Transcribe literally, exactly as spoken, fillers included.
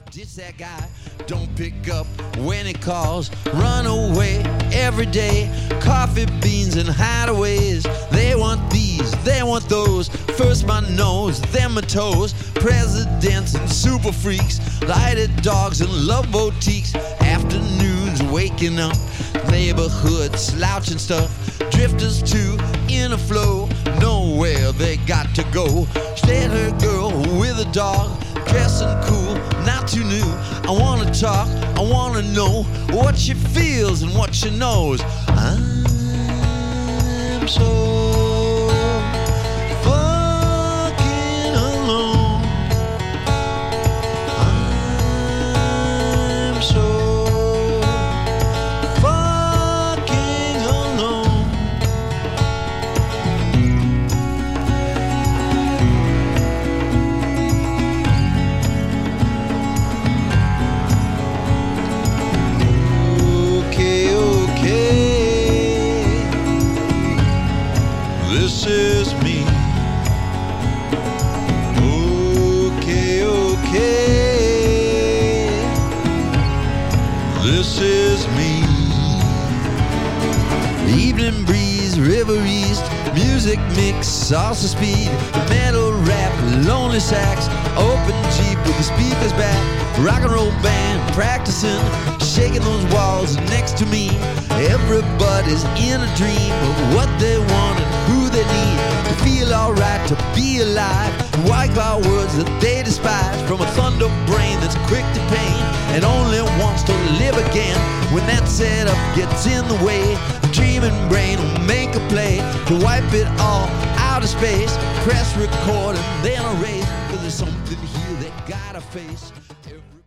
Ditch that guy, don't pick up when he calls. Run away every day. Coffee beans and hideaways. They want these, they want those. First my nose, then my toes. Presidents and super freaks. Lighted dogs and love boutiques. Afternoons waking up. Neighborhood slouching stuff. Drifters too in a flow. Nowhere they got to go. Straight her girl with a dog. Dressing cool, not too new. I wanna talk, I wanna know what she feels and what she knows. I'm so fucking alone. I'm so fucking alone. This is me. Okay, okay. This is me. Evening breeze, river east, music mix, salsa speed, metal rap, lonely sax, open Jeep with the speakers back, rock and roll band practicing, shaking those walls next to me. Everybody's in a dream of what they want and who they need to feel alright, to be alive. Wipe out words that they despise from a thunder brain that's quick to pain and only wants to live again. When that setup gets in the way, the dreaming brain will make a play to wipe it all out of space. Press record and then erase, 'cause there's something here they gotta face.